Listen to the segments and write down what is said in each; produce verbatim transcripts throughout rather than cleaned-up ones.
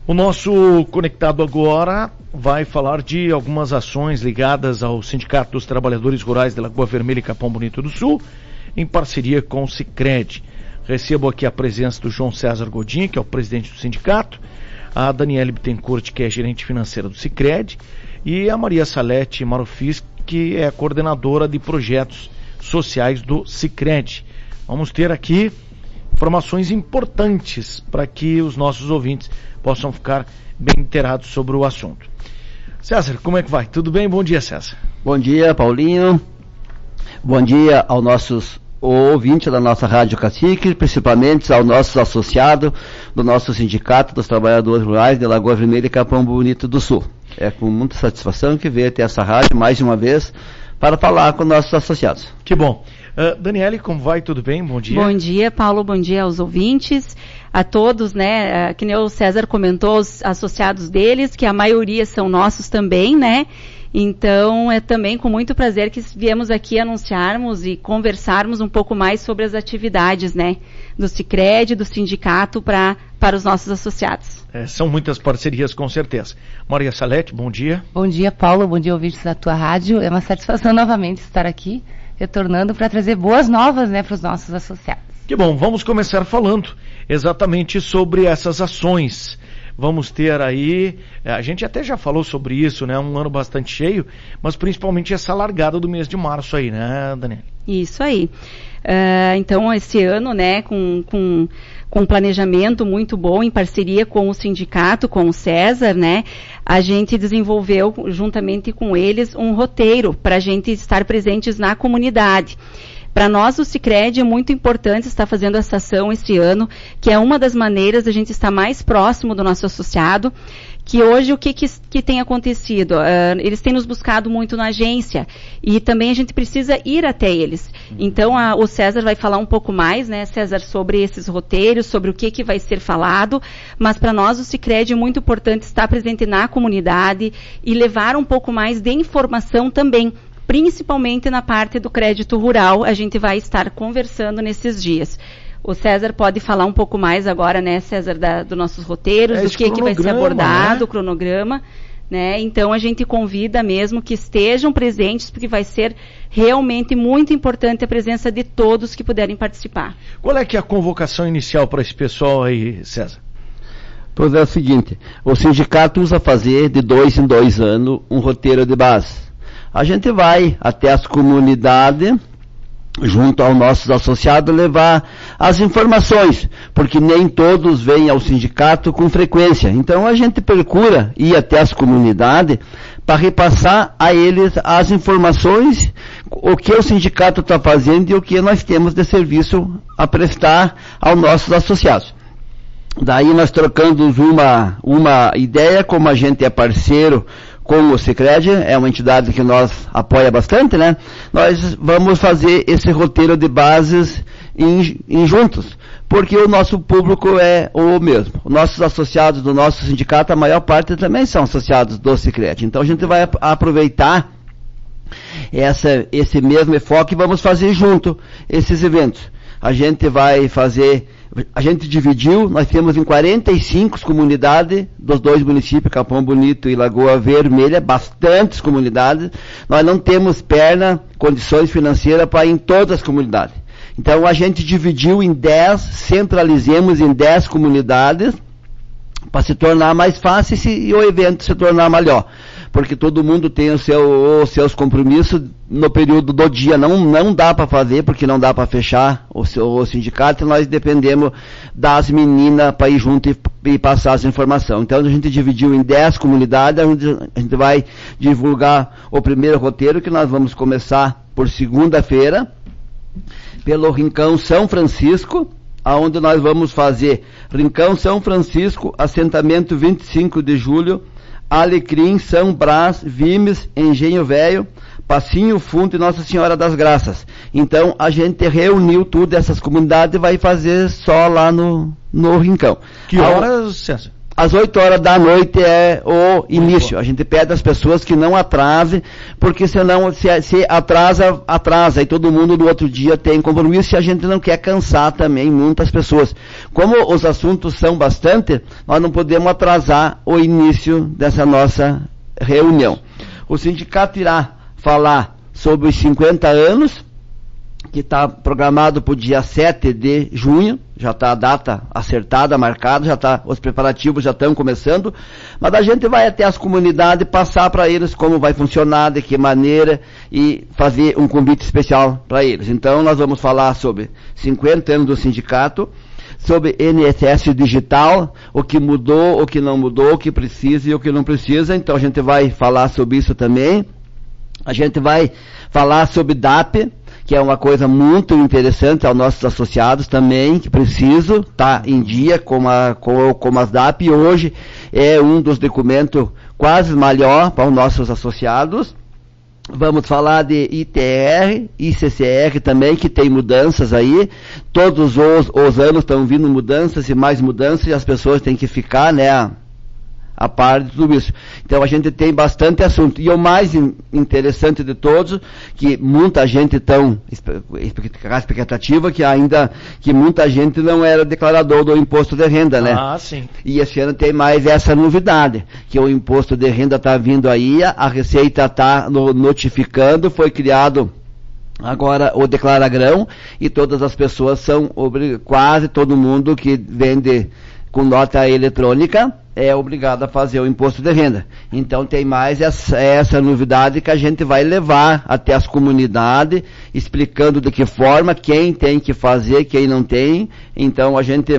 O nosso Conectado Agora vai falar de algumas ações ligadas ao Sindicato dos Trabalhadores Rurais de Lagoa Vermelha e Capão Bonito do Sul, em parceria com o Sicredi. Recebo aqui a presença do João César Godin, que é o presidente do sindicato, a Daniele Bittencourt, que é gerente financeira do Sicredi, e a Maria Salete Marufis, que é a coordenadora de projetos sociais do Sicredi. Vamos ter aqui informações importantes para que os nossos ouvintes possam ficar bem inteirados sobre o assunto. César, como é que vai? Tudo bem? Bom dia, César. Bom dia, Paulinho. Bom dia aos nossos ouvintes da nossa Rádio Cacique, principalmente aos nossos associados do nosso Sindicato dos Trabalhadores Rurais de Lagoa Vermelha e Capão Bonito do Sul. É com muita satisfação que venho até essa rádio mais uma vez para falar com nossos associados. Que bom. Uh, Daniele, como vai? Tudo bem? Bom dia. Bom dia, Paulo. Bom dia aos ouvintes, a todos, né? Uh, que nem o César comentou, os associados deles, que a maioria são nossos também, né? Então, é também com muito prazer que viemos aqui anunciarmos e conversarmos um pouco mais sobre as atividades, né? Do Sicredi, do sindicato, pra, para os nossos associados. É, são muitas parcerias, com certeza. Maria Salete, bom dia. Bom dia, Paulo. Bom dia, ouvintes da tua rádio. É uma satisfação novamente estar aqui, retornando para trazer boas novas, né, para os nossos associados. Que bom, vamos começar falando exatamente sobre essas ações. Vamos ter aí, a gente até já falou sobre isso, né, um ano bastante cheio, mas principalmente essa largada do mês de março aí, né, Daniela? Isso aí. Uh, então, esse ano, né, com, com, com um planejamento muito bom, em parceria com o sindicato, com o César, né, a gente desenvolveu, juntamente com eles, um roteiro para a gente estar presentes na comunidade. Para nós, o Sicredi, é muito importante estar fazendo essa ação esse ano, que é uma das maneiras da gente estar mais próximo do nosso associado, que hoje o que, que, que tem acontecido? Uh, eles têm nos buscado muito na agência e também a gente precisa ir até eles. Então, a, o César vai falar um pouco mais, né, César, sobre esses roteiros, sobre o que, que vai ser falado, mas para nós, o Sicredi, é muito importante estar presente na comunidade e levar um pouco mais de informação também, principalmente na parte do crédito rural. A gente vai estar conversando nesses dias. O César pode falar um pouco mais agora, né, César, da, dos nossos roteiros, é do que, que vai ser abordado, né? O cronograma, né? Então a gente convida mesmo que estejam presentes, porque vai ser realmente muito importante a presença de todos que puderem participar. Qual é que é a convocação inicial para esse pessoal aí, César? Pois é o seguinte, o sindicato usa fazer de dois em dois anos um roteiro de base. A gente vai até as comunidades, junto aos nossos associados, levar as informações, porque nem todos vêm ao sindicato com frequência. Então a gente procura ir até as comunidades para repassar a eles as informações, o que o sindicato está fazendo e o que nós temos de serviço a prestar aos nossos associados. Daí nós trocamos uma, uma ideia, como a gente é parceiro com o Sicredi, é uma entidade que nós apoia bastante, né? Nós vamos fazer esse roteiro de bases em, em juntos, porque o nosso público é o mesmo. Os nossos associados do nosso sindicato, a maior parte também são associados do Sicredi. Então a gente vai aproveitar essa, esse mesmo enfoque e vamos fazer junto esses eventos. A gente vai fazer... A gente dividiu, nós temos em quarenta e cinco comunidades dos dois municípios, Capão Bonito e Lagoa Vermelha, bastantes comunidades. Nós não temos perna, condições financeiras para ir em todas as comunidades. Então a gente dividiu em dez, centralizemos em dez comunidades para se tornar mais fácil e o evento se tornar melhor. Porque todo mundo tem o seu, os seus compromissos no período do dia. Não, não dá para fazer, porque não dá para fechar o, seu, o sindicato, e nós dependemos das meninas para ir junto e, e passar as informações. Então a gente dividiu em dez comunidades, a gente, a gente vai divulgar o primeiro roteiro, que nós vamos começar por segunda-feira, pelo Rincão São Francisco, aonde nós vamos fazer Rincão São Francisco, assentamento vinte e cinco de julho, Alecrim, São Brás, Vimes, Engenho Velho, Passinho Fundo e Nossa Senhora das Graças. Então a gente reuniu tudo essas comunidades e vai fazer só lá no, no Rincão. Que horas, César? às oito horas da noite é o início. A gente pede às pessoas que não atrasem, porque senão se, se atrasa, atrasa. E todo mundo no outro dia tem compromisso e a gente não quer cansar também muitas pessoas. Como os assuntos são bastante, nós não podemos atrasar o início dessa nossa reunião. O sindicato irá falar sobre os cinquenta anos, que está programado para o dia sete de junho, já está a data acertada, marcada, já tá, os preparativos já estão começando, mas a gente vai até as comunidades passar para eles como vai funcionar, de que maneira, e fazer um convite especial para eles. Então nós vamos falar sobre cinquenta anos do sindicato, sobre I N S S digital, o que mudou, o que não mudou, o que precisa e o que não precisa. Então a gente vai falar sobre isso também. A gente vai falar sobre D A P, que é uma coisa muito interessante aos nossos associados também, que preciso estar tá em dia com, a, com, com as D A P, e hoje é um dos documentos quase maior para os nossos associados. Vamos falar de I T R, I C C R também, que tem mudanças aí. Todos os, os anos estão vindo mudanças e mais mudanças, e as pessoas têm que ficar, né, a par de tudo isso. Então a gente tem bastante assunto. E o mais in, interessante de todos, que muita gente tão expectativa, que ainda, que muita gente não era declarador do imposto de renda, né? Ah, sim. E esse ano tem mais essa novidade, que o imposto de renda está vindo aí, a Receita está no, notificando, foi criado agora o Declara Grão, e todas as pessoas são, quase todo mundo que vende com nota eletrônica, é obrigado a fazer o imposto de renda. Então tem mais essa, essa novidade que a gente vai levar até as comunidades, explicando de que forma, quem tem que fazer, quem não tem. Então a gente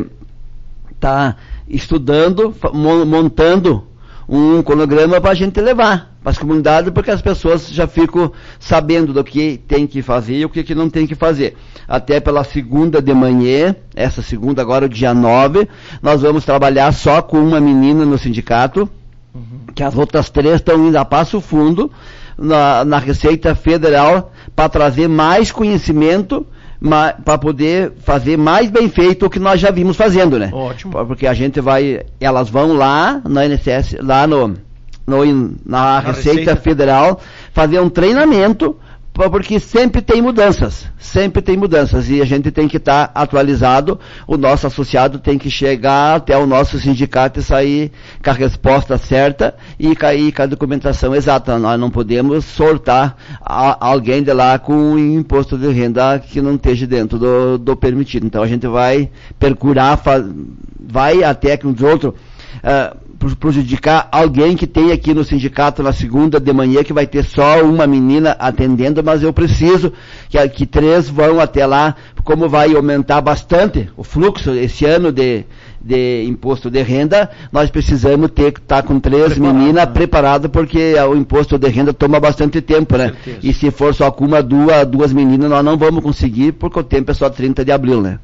está estudando, montando um cronograma para a gente levar para as comunidades, porque as pessoas já ficam sabendo do que tem que fazer e o que, que não tem que fazer. Até pela segunda de manhã, essa segunda agora, o dia nove, nós vamos trabalhar só com uma menina no sindicato, uhum. que as outras três estão indo a Passo Fundo, na, na Receita Federal, para trazer mais conhecimento, para poder fazer mais bem feito o que nós já vimos fazendo, né? Ótimo. Porque a gente vai, elas vão lá na I N S S, lá no, no na, na Receita, Receita Federal, fazer um treinamento, porque sempre tem mudanças, sempre tem mudanças, e a gente tem que estar tá atualizado, o nosso associado tem que chegar até o nosso sindicato e sair com a resposta certa e cair com a documentação exata. Nós não podemos soltar a, alguém de lá com um imposto de renda que não esteja dentro do, do permitido. Então a gente vai percurar, vai até que os outros... Uh, prejudicar alguém que tem aqui no sindicato na segunda de manhã, que vai ter só uma menina atendendo, mas eu preciso que, que três vão até lá, como vai aumentar bastante o fluxo esse ano de, de imposto de renda, nós precisamos ter que estar tá com três Preparado, meninas né? preparadas, porque o imposto de renda toma bastante tempo, né? E se for só com uma, duas, duas meninas, nós não vamos conseguir, porque o tempo é só trinta de abril, né?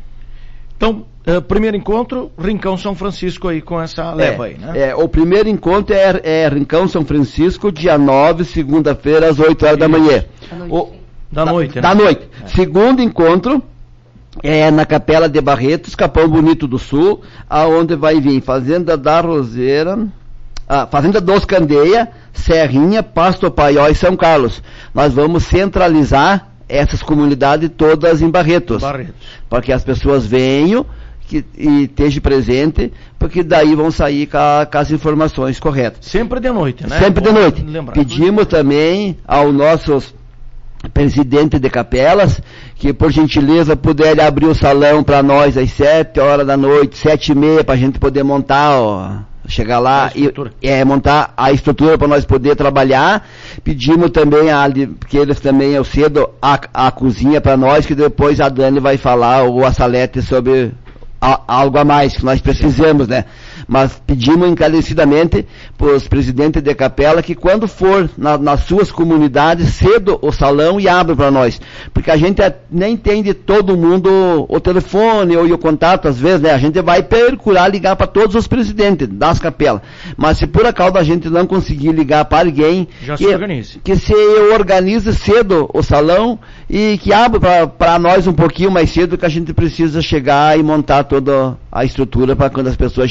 Então, uh, primeiro encontro, Rincão São Francisco aí com essa leva é, aí, né? É, o primeiro encontro é, é Rincão São Francisco, dia nove, segunda-feira, às oito horas Isso. da manhã. O, da, da noite, né? Da noite. É. Segundo encontro é na Capela de Barretos, Capão Bonito do Sul, aonde vai vir Fazenda da Roseira, ah, Fazenda dos Candeia, Serrinha, Pasto Paió e São Carlos. Nós vamos centralizar essas comunidades todas em Barretos, Barretos. Para que as pessoas venham que, e estejam presentes, porque daí vão sair com, a, com as informações corretas. Sempre de noite, né? Sempre Bom, de noite. Lembrar. Pedimos também aos nossos presidentes de capelas que, por gentileza, puderem abrir o salão para nós às sete horas da noite, sete e meia, para a gente poder montar, ó, chegar lá e é, montar a estrutura para nós poder trabalhar. Pedimos também a, que eles também eu cedo a, a cozinha para nós, que depois a Dani vai falar, ou a Salete, sobre a, algo a mais que nós precisamos, né? Mas pedimos encarecidamente para os presidentes de capela que quando for na, nas suas comunidades, cedo o salão e abra para nós. Porque a gente nem tem de todo mundo o telefone ou o contato, às vezes, né? A gente vai procurar ligar para todos os presidentes das capelas. Mas se por acaso a gente não conseguir ligar para alguém, Já que se organize. que se organize cedo o salão e que abra para nós um pouquinho mais cedo, que a gente precisa chegar e montar toda a estrutura para quando as pessoas chegarem nós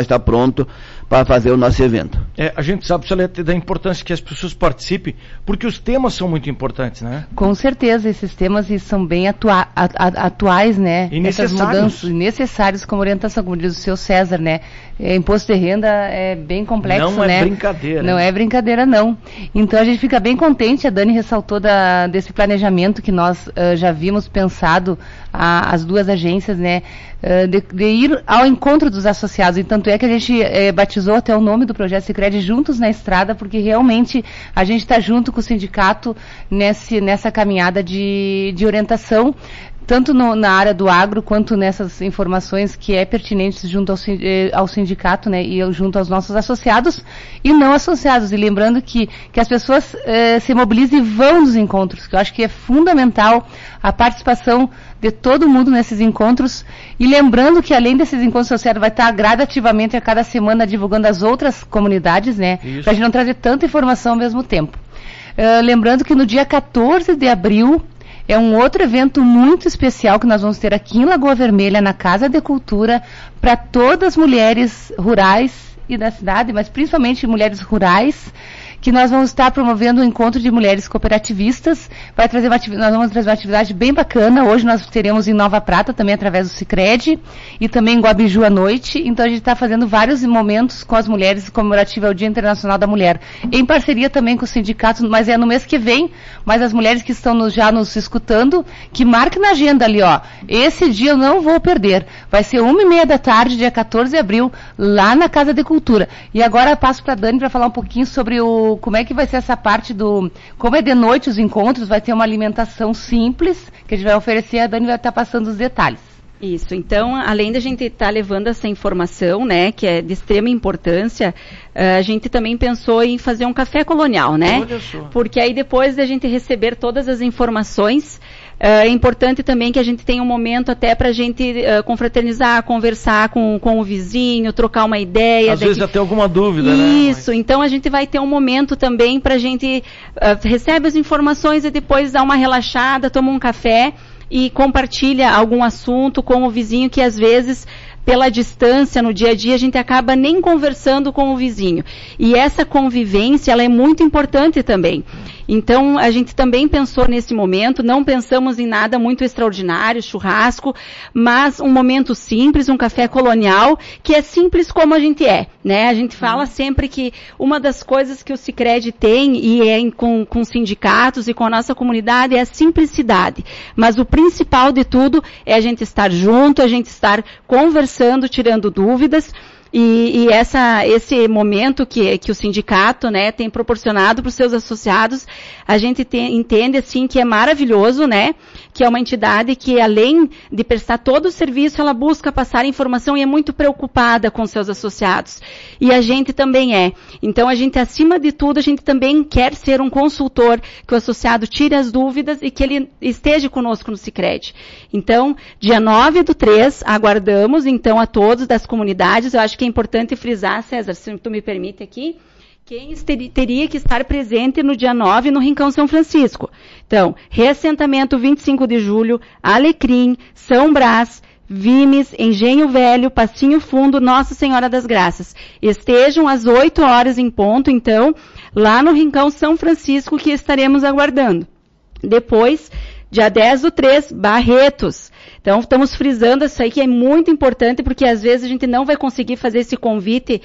vai estar pronto para fazer o nosso evento. É, a gente sabe, Salete, da importância que as pessoas participem, porque os temas são muito importantes, né? Com certeza, esses temas são bem atua a, a, atuais, né? E Essas mudanças necessárias como orientação, como diz o seu César, né? É, imposto de renda é bem complexo, não né? Não é brincadeira. Não é brincadeira, não. Então a gente fica bem contente, a Dani ressaltou da, desse planejamento que nós uh, já vimos pensado, a, as duas agências, né? Uh, de, de ir ao encontro dos associados. E tanto é que a gente eh, batizou até o nome do projeto Sicredi Juntos na Estrada, porque realmente a gente está junto com o sindicato nesse, nessa caminhada de, de orientação, tanto no, na área do agro, quanto nessas informações que é pertinentes junto ao, ao sindicato, né, e junto aos nossos associados e não associados. E lembrando que, que as pessoas eh, se mobilizem e vão nos encontros, que eu acho que é fundamental a participação de todo mundo nesses encontros. E lembrando que além desses encontros sociais vai estar gradativamente a cada semana divulgando as outras comunidades, né, para a gente não trazer tanta informação ao mesmo tempo. Uh, lembrando que no dia quatorze de abril, é um outro evento muito especial que nós vamos ter aqui em Lagoa Vermelha, na Casa de Cultura, para todas as mulheres rurais e da cidade, mas principalmente mulheres rurais, que nós vamos estar promovendo um encontro de mulheres cooperativistas. Vai trazer uma atividade, nós vamos trazer uma atividade bem bacana. Hoje nós teremos em Nova Prata, também através do Sicredi, e também em Guabiju à noite. Então a gente está fazendo vários momentos com as mulheres, comemorativo ao Dia Internacional da Mulher, em parceria também com os sindicatos, mas é no mês que vem. Mas as mulheres que estão nos, já nos escutando, que marquem na agenda ali, ó. Esse dia eu não vou perder. Vai ser uma e meia da tarde, dia quatorze de abril, lá na Casa de Cultura. E agora eu passo para a Dani para falar um pouquinho sobre o como é que vai ser essa parte do... Como é de noite os encontros, vai ter uma alimentação simples, que a gente vai oferecer, a Dani vai estar passando os detalhes. Isso, então, além da gente estar tá levando essa informação, né, que é de extrema importância, uh, a gente também pensou em fazer um café colonial, né? Olha só. Porque aí depois da gente receber todas as informações, uh, é importante também que a gente tenha um momento até para a gente uh, confraternizar, conversar com, com o vizinho, trocar uma ideia. Às vezes até alguma dúvida, Isso, né? Isso, então a gente vai ter um momento também para a gente, uh, recebe as informações e depois dá uma relaxada, toma um café e compartilha algum assunto com o vizinho que às vezes, pela distância no dia a dia, a gente acaba nem conversando com o vizinho. E essa convivência, ela é muito importante também. Então, a gente também pensou nesse momento, não pensamos em nada muito extraordinário, churrasco, mas um momento simples, um café colonial, que é simples como a gente é, né? A gente fala sempre que uma das coisas que o Sicredi tem, e é em, com, com sindicatos e com a nossa comunidade, é a simplicidade. Mas o principal de tudo é a gente estar junto, a gente estar conversando, tirando dúvidas. E, e essa, esse momento que, que o sindicato, né, tem proporcionado para os seus associados, a gente tem, entende assim que é maravilhoso, né, que é uma entidade que além de prestar todo o serviço, ela busca passar informação e é muito preocupada com seus associados. E a gente também é. Então a gente, acima de tudo, a gente também quer ser um consultor, que o associado tire as dúvidas e que ele esteja conosco no Sicredi. Então, dia nove do três, aguardamos então a todos das comunidades. Eu acho que é importante frisar, César, se tu me permite aqui, quem teria que estar presente no dia nove no Rincão São Francisco. Então, reassentamento vinte e cinco de julho, Alecrim, São Brás, Vimes, Engenho Velho, Passinho Fundo, Nossa Senhora das Graças. Estejam às oito horas em ponto, então, lá no Rincão São Francisco, que estaremos aguardando. Depois, dia dez do três, Barretos. Então, estamos frisando isso aí que é muito importante, porque às vezes a gente não vai conseguir fazer esse convite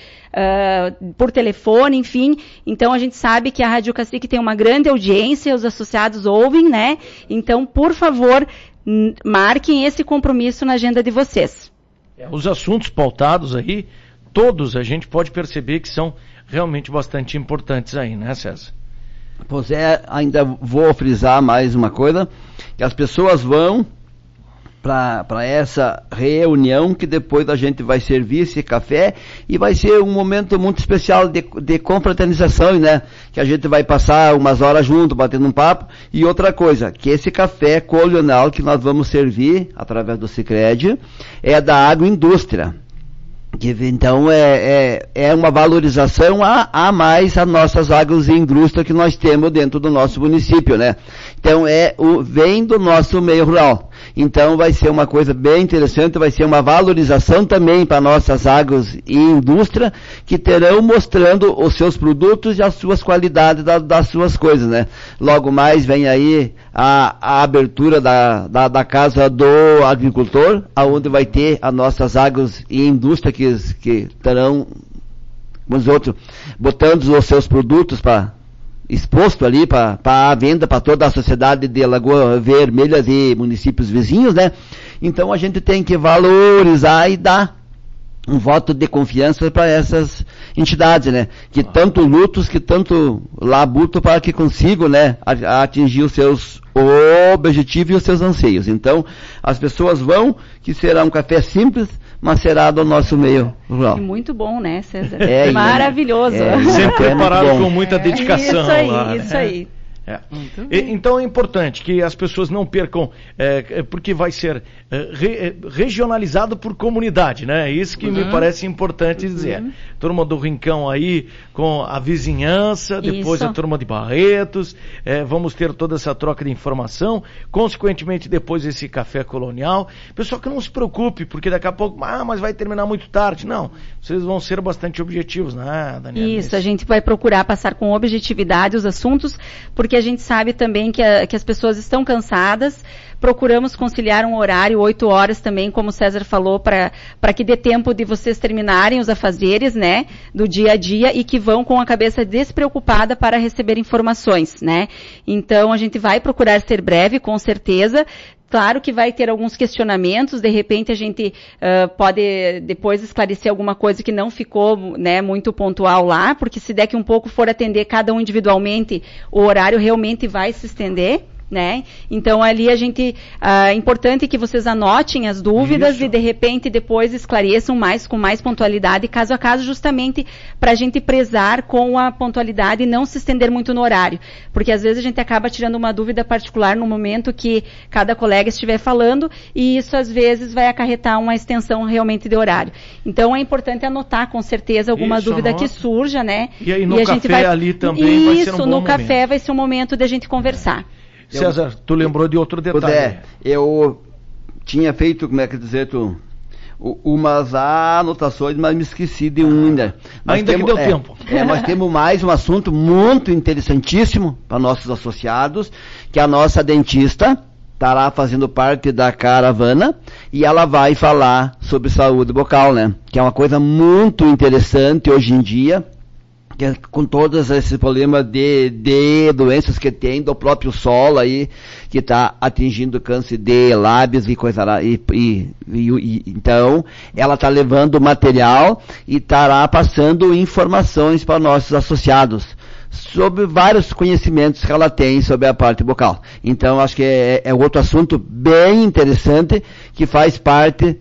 uh, por telefone, enfim. Então, a gente sabe que a Rádio Cacique tem uma grande audiência, os associados ouvem, né? Então, por favor, marquem esse compromisso na agenda de vocês. É, os assuntos pautados aí, todos a gente pode perceber que são realmente bastante importantes aí, né, César? Pois é, ainda vou frisar mais uma coisa, que as pessoas vão para essa reunião, que depois a gente vai servir esse café e vai ser um momento muito especial de, de confraternização, né? Que a gente vai passar umas horas junto, batendo um papo. E outra coisa, que esse café colonial que nós vamos servir através do Sicredi é da agroindústria. Que, então é, é, é uma valorização a, a mais as nossas agros e indústria que nós temos dentro do nosso município, né? Então é o, vem do nosso meio rural. Então vai ser uma coisa bem interessante, vai ser uma valorização também para nossas agros e indústria, que terão mostrando os seus produtos e as suas qualidades da, das suas coisas, né? Logo mais vem aí a, a abertura da, da, da Casa do Agricultor, aonde vai ter as nossas agros e indústria que, que terão, os outros, botando os seus produtos para exposto ali para a venda para toda a sociedade de Lagoa Vermelha e municípios vizinhos, né? Então a gente tem que valorizar e dar um voto de confiança para essas entidades, né? Que tanto lutos, que tanto labutam para que consigam, né, atingir os seus objetivos e os seus anseios. Então, as pessoas vão, que será um café simples, mas será do nosso meio rural. E muito bom, né, César? É, maravilhoso. É, sempre é preparado com muita dedicação. Isso aí, lá, isso né? aí. É. E, então é importante que as pessoas não percam, é, porque vai ser é, re, regionalizado por comunidade, né? Isso que uhum. me parece importante uhum. dizer. Turma do Rincão aí, com a vizinhança, depois Isso. a turma de Barretos, é, vamos ter toda essa troca de informação, consequentemente depois esse café colonial. Pessoal, que não se preocupe, porque daqui a pouco, ah, mas vai terminar muito tarde. Não, vocês vão ser bastante objetivos, né, Daniela? Isso, a gente vai procurar passar com objetividade os assuntos, porque a gente sabe também que, a, que as pessoas estão cansadas. Procuramos conciliar um horário, oito horas também, como o César falou, para que dê tempo de vocês terminarem os afazeres, né, do dia a dia, e que vão com a cabeça despreocupada para receber informações, né. Então, a gente vai procurar ser breve, com certeza. Claro que vai ter alguns questionamentos, de repente a gente uh, pode depois esclarecer alguma coisa que não ficou, né, muito pontual lá, porque se daqui um pouco for atender cada um individualmente, o horário realmente vai se estender. Né? Então ali a gente, é uh, importante que vocês anotem as dúvidas Isso. e de repente depois esclareçam mais, com mais pontualidade, caso a caso, justamente para a gente prezar com a pontualidade e não se estender muito no horário, porque às vezes a gente acaba tirando uma dúvida particular no momento que cada colega estiver falando, e isso às vezes vai acarretar uma extensão realmente de horário. Então é importante anotar com certeza alguma isso, dúvida anota. que surja, né? E aí no e a café gente vai... ali também isso, vai ser um bom no momento. café vai ser um momento de a gente conversar. César, tu lembrou de outro detalhe? É, eu tinha feito, como é que dizer, tu, umas anotações, mas me esqueci de um ainda. Nós ainda temos, que deu é, tempo. É, nós temos mais um assunto muito interessantíssimo para nossos associados, que a nossa dentista está lá fazendo parte da caravana, e ela vai falar sobre saúde bucal, né? Que é uma coisa muito interessante hoje em dia, que é com todos esses problemas de, de doenças que tem do próprio solo aí, que está atingindo câncer de lábios e coisa lá, e, e, e, e então ela está levando material e estará passando informações para nossos associados sobre vários conhecimentos que ela tem sobre a parte bucal. Então acho que é, é outro assunto bem interessante, que faz parte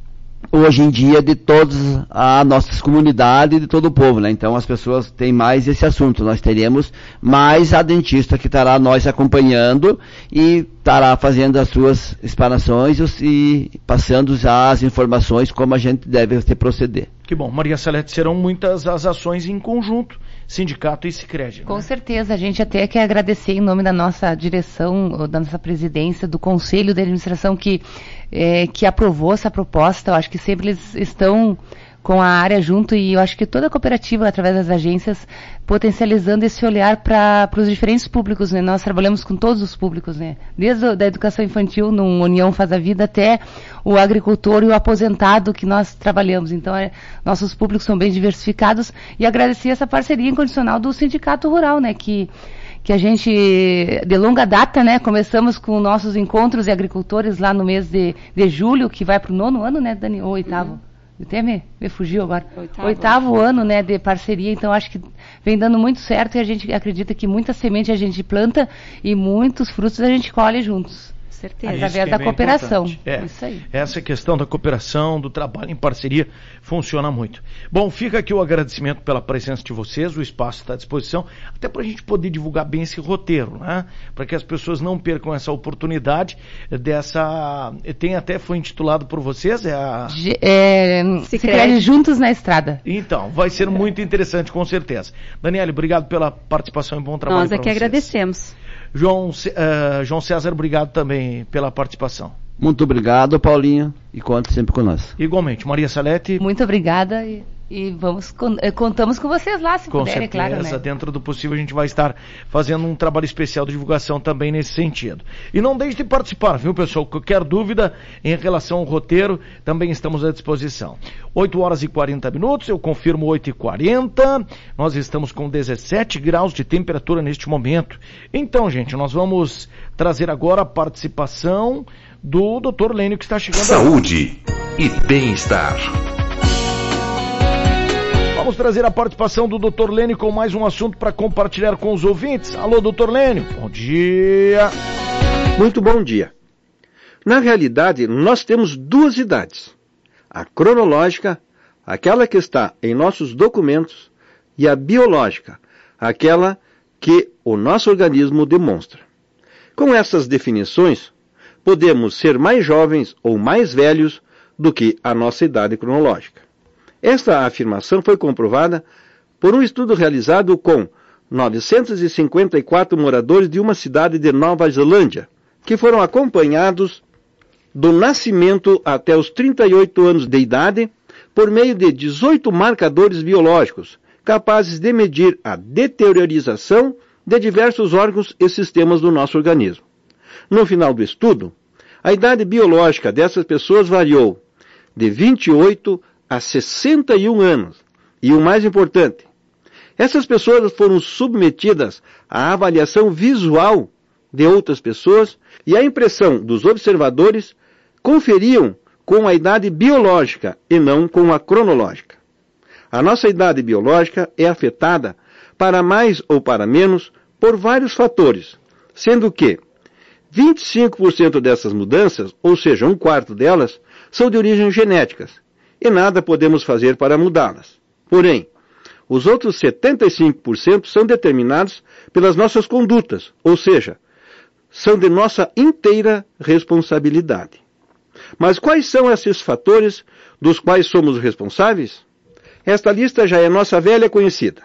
hoje em dia de todas as nossas comunidades e de todo o povo, né? Então as pessoas têm mais esse assunto. Nós teremos mais a dentista que estará nós acompanhando e estará fazendo as suas explanações e passando as informações como a gente deve se proceder. Que bom. Maria Salete, serão muitas as ações em conjunto, sindicato e Sicredi, né? Com certeza, a gente até quer agradecer em nome da nossa direção, da nossa presidência, do Conselho de Administração que, é, que aprovou essa proposta. Eu acho que sempre eles estão com a área junto, e eu acho que toda a cooperativa, através das agências, potencializando esse olhar para os diferentes públicos, né? Nós trabalhamos com todos os públicos, né? Desde a da educação infantil, no União Faz a Vida, até o agricultor e o aposentado que nós trabalhamos. Então, é, nossos públicos são bem diversificados, e agradecer essa parceria incondicional do Sindicato Rural, né? Que que a gente, de longa data, né, começamos com nossos encontros de agricultores lá no mês de, de julho, que vai para o nono ano, né, Dani? Ou oitavo? Uhum. Até me, me fugiu agora. Oitavo, Oitavo ano, né, de parceria. Então acho que vem dando muito certo, e a gente acredita que muita semente a gente planta e muitos frutos a gente colhe juntos. Certeza. Através da cooperação. É, isso aí. Essa questão da cooperação, do trabalho em parceria, funciona muito. Bom, fica aqui o agradecimento pela presença de vocês, o espaço está à disposição, até para a gente poder divulgar bem esse roteiro, né? Para que as pessoas não percam essa oportunidade dessa... Tem até, foi intitulado por vocês, é a... É, Sicredi Juntos na Estrada. Então, vai ser muito interessante, com certeza. Daniele, obrigado pela participação e bom trabalho. Nós é que agradecemos. João, uh, João César, obrigado também pela participação. Muito obrigado, Paulinho, e conte sempre conosco. Igualmente. Maria Salete. Muito obrigada e, e vamos, contamos com vocês lá, se com puderem, certeza, claro, né? Dentro do possível a gente vai estar fazendo um trabalho especial de divulgação também nesse sentido. E não deixe de participar, viu, pessoal? Qualquer dúvida em relação ao roteiro, também estamos à disposição. oito horas e quarenta minutos, eu confirmo oito e quarenta, nós estamos com dezessete graus de temperatura neste momento. Então, gente, nós vamos trazer agora a participação do doutor Lênio, que está chegando. Saúde e bem-estar. Vamos trazer a participação do doutor Lênio com mais um assunto para compartilhar com os ouvintes. Alô, doutor Lênio, bom dia. Muito bom dia. Na realidade, nós temos duas idades. A cronológica, aquela que está em nossos documentos, e a biológica, aquela que o nosso organismo demonstra. Com essas definições, podemos ser mais jovens ou mais velhos do que a nossa idade cronológica. Esta afirmação foi comprovada por um estudo realizado com novecentos e cinquenta e quatro moradores de uma cidade de Nova Zelândia, que foram acompanhados do nascimento até os trinta e oito anos de idade por meio de dezoito marcadores biológicos, capazes de medir a deteriorização de diversos órgãos e sistemas do nosso organismo. No final do estudo, a idade biológica dessas pessoas variou de vinte e oito a sessenta e um anos. E o mais importante, essas pessoas foram submetidas à avaliação visual de outras pessoas e a impressão dos observadores conferiam com a idade biológica e não com a cronológica. A nossa idade biológica é afetada, para mais ou para menos, por vários fatores, sendo que vinte e cinco por cento dessas mudanças, ou seja, um quarto delas, são de origem genéticas, e nada podemos fazer para mudá-las. Porém, os outros setenta e cinco por cento são determinados pelas nossas condutas, ou seja, são de nossa inteira responsabilidade. Mas quais são esses fatores dos quais somos responsáveis? Esta lista já é nossa velha conhecida.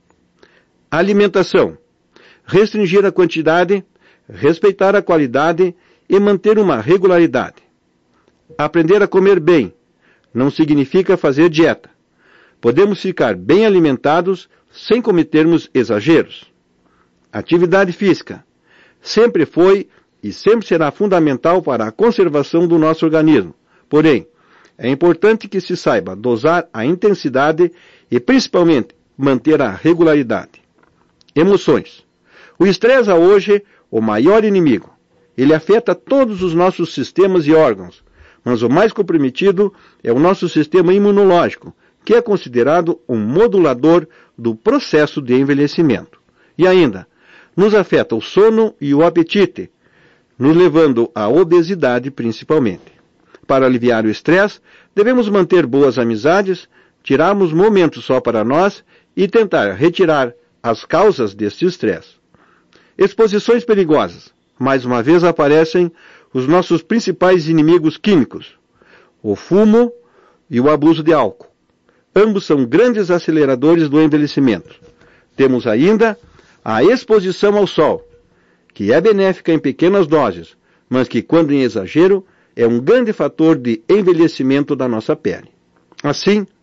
Alimentação. Restringir a quantidade, respeitar a qualidade e manter uma regularidade. Aprender a comer bem não significa fazer dieta. Podemos ficar bem alimentados sem cometermos exageros. Atividade física. Sempre foi e sempre será fundamental para a conservação do nosso organismo. Porém, é importante que se saiba dosar a intensidade e, principalmente, manter a regularidade. Emoções. O estresse é hoje o maior inimigo. Ele afeta todos os nossos sistemas e órgãos, mas o mais comprometido é o nosso sistema imunológico, que é considerado um modulador do processo de envelhecimento. E ainda, nos afeta o sono e o apetite, nos levando à obesidade principalmente. Para aliviar o estresse, devemos manter boas amizades, tirarmos momentos só para nós e tentar retirar as causas deste estresse. Exposições perigosas. Mais uma vez aparecem os nossos principais inimigos químicos, o fumo e o abuso de álcool. Ambos são grandes aceleradores do envelhecimento. Temos ainda a exposição ao sol, que é benéfica em pequenas doses, mas que, quando em exagero, é um grande fator de envelhecimento da nossa pele. Assim,